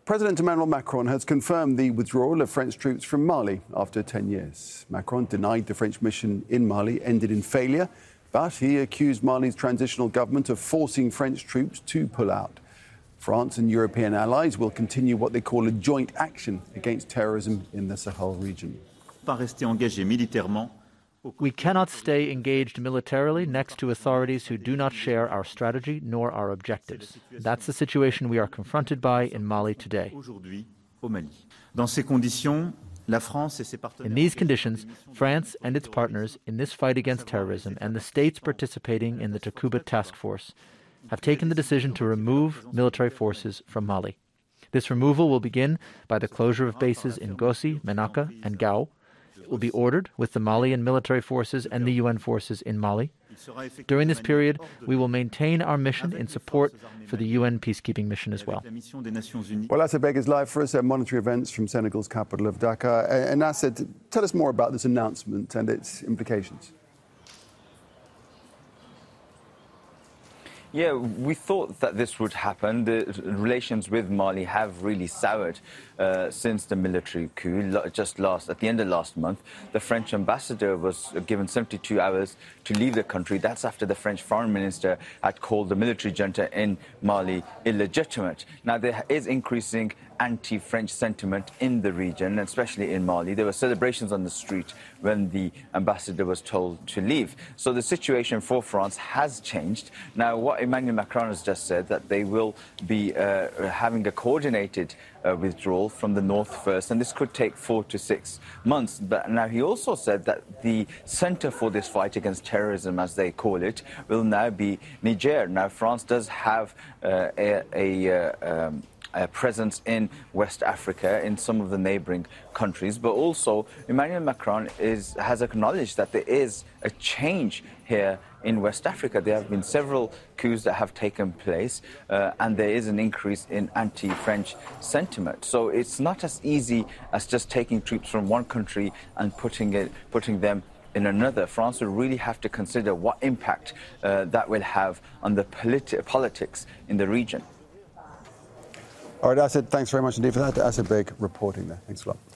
President Emmanuel Macron has confirmed the withdrawal of French troops from Mali after 10 years. Macron denied the French mission in Mali ended in failure, but he accused Mali's transitional government of forcing French troops to pull out. France and European allies will continue what they call a joint action against terrorism in the Sahel region. We cannot stay engaged militarily next to authorities who do not share our strategy nor our objectives. That's the situation we are confronted by in Mali today. In these conditions, France and its partners in this fight against terrorism and the states participating in the Takuba task force have taken the decision to remove military forces from Mali. This removal will begin by the closure of bases in Gossi, Menaka, and Gao. It will be ordered with the Malian military forces and the UN forces in Mali. During this period, we will maintain our mission in support for the UN peacekeeping mission as well. Well, Assad Beg is live for us at Monetary Events from Senegal's capital of Dakar. And Assad, tell us more about this announcement and its implications. Yeah, we thought that this would happen. The relations with Mali have really soured since the military coup just at the end of last month. The French ambassador was given 72 hours to leave the country. That's after the French foreign minister had called the military junta in Mali illegitimate. Now, there is increasing anti-French sentiment in the region, especially in Mali. There were celebrations on the street when the ambassador was told to leave. So the situation for France has changed. Now, what Emmanuel Macron has just said, that they will be having a coordinated withdrawal from the north first, and this could take 4 to 6 months. But now he also said that the center for this fight against terrorism, as they call it, will now be Niger. Now, France does have a presence in West Africa, in some of the neighboring countries, but also Emmanuel Macron has acknowledged that there is a change here in West Africa. There have been several coups that have taken place, and there is an increase in anti-French sentiment. So it's not as easy as just taking troops from one country and putting them in another. France will really have to consider what impact that will have on the politics in the region. All right, Assad, thanks very much indeed for that. Assad Beg reporting there. Thanks a lot.